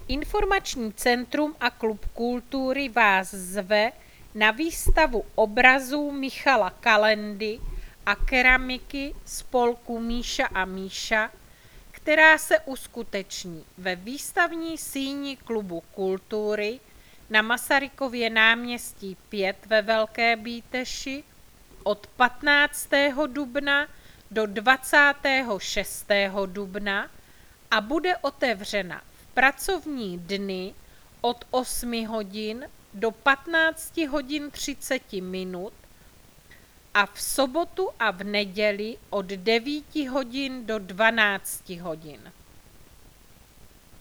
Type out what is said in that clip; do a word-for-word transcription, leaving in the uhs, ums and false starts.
Informační centrum a Klub kultury vás zve na výstavu obrazů Michala Kalendy a keramiky spolku Míša a Míša, která se uskuteční ve výstavní síni Klubu kultury na Masarykově náměstí pět ve Velké Bíteši od patnáctého dubna do dvacátého šestého dubna a bude otevřena v pracovní dny od osmi hodin do patnácti hodin třiceti minut a v sobotu a v neděli od devíti hodin do dvanácti hodin.